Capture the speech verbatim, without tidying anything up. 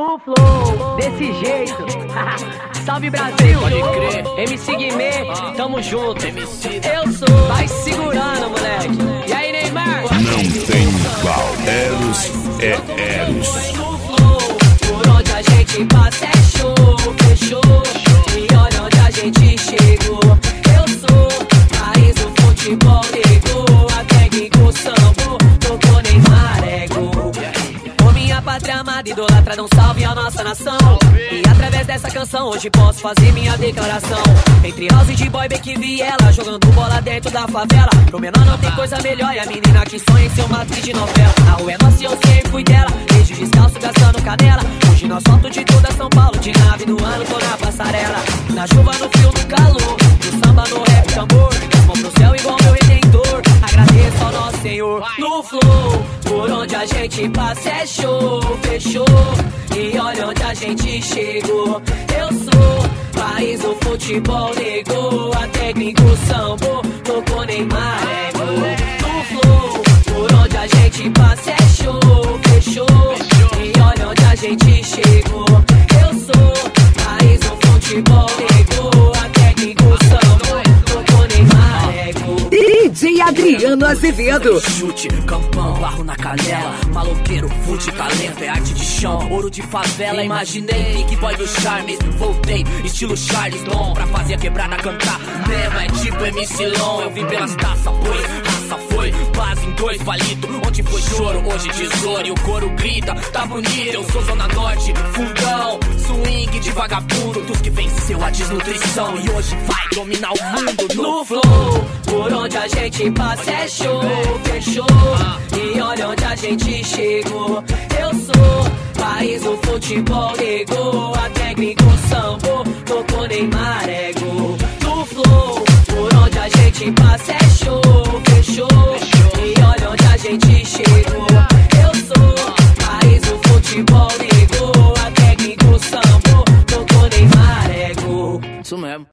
no flow, desse jeito. Salve Brasil, pode crer. M C Guimê, tamo junto. M C Eu sou, vai segurando, moleque. E aí, Neymar? Não tem igual. Eros é Eros. No flow, por onde a gente passa é show, fechou. E olha onde a gente chegou. Eu sou, país do futebol negou. A técnico sambo, tocou Neymar, é gol. Ô minha pátria amada, idolatra, dá um salve à nossa nação. E através dessa canção hoje posso fazer minha declaração. Entre house de boy, Beck e Viela, jogando bola dentro da favela. Pro menor não tem coisa melhor, e a menina que sonha em ser uma atriz de novela. A rua é nossa e eu sempre fui dela, desde descalço gastando canela. Hoje nós solto de toda São Paulo, de nave no ano, tô na passarela. Na chuva, no frio, no calor, no samba, no rap, tambor. Mão pro céu igual meu redentor, agradeço ao nosso Senhor. No flow, por onde a gente passa é show, fechou. E olha onde a gente chegou. Eu sou, país do futebol negou. A técnico sambo, tocou Neymar, é gol. No flow, por onde a gente passa é show, fechou. E olha onde a gente chegou. Eu sou, país do futebol negou. A técnico sambo, tocou Neymar, é gol. D J Adriano Azevedo. Chute, campão, barro na canela. Maloqueiro, fute, talento, é arte de chão. Ouro de favela, imaginei Big Boy do Charmes. Voltei, estilo Charles Dom, pra fazer a quebrada cantar mesmo, é tipo M C Long. Eu vim pelas taças, pois raça foi base em dois palitos. Onde foi choro, hoje tesouro. E o coro grita, tá bonito. Eu sou Zona Norte, fundão, swing de vagabundo, dos que venceu a desnutrição e hoje vai dominar o mundo no, no flow. Por onde a gente passa é show, fechou. E olha onde a gente chegou. Eu sou, país do futebol negou. A técnico sambo, tocou Neymar, é gol. No flow, por onde a gente passa é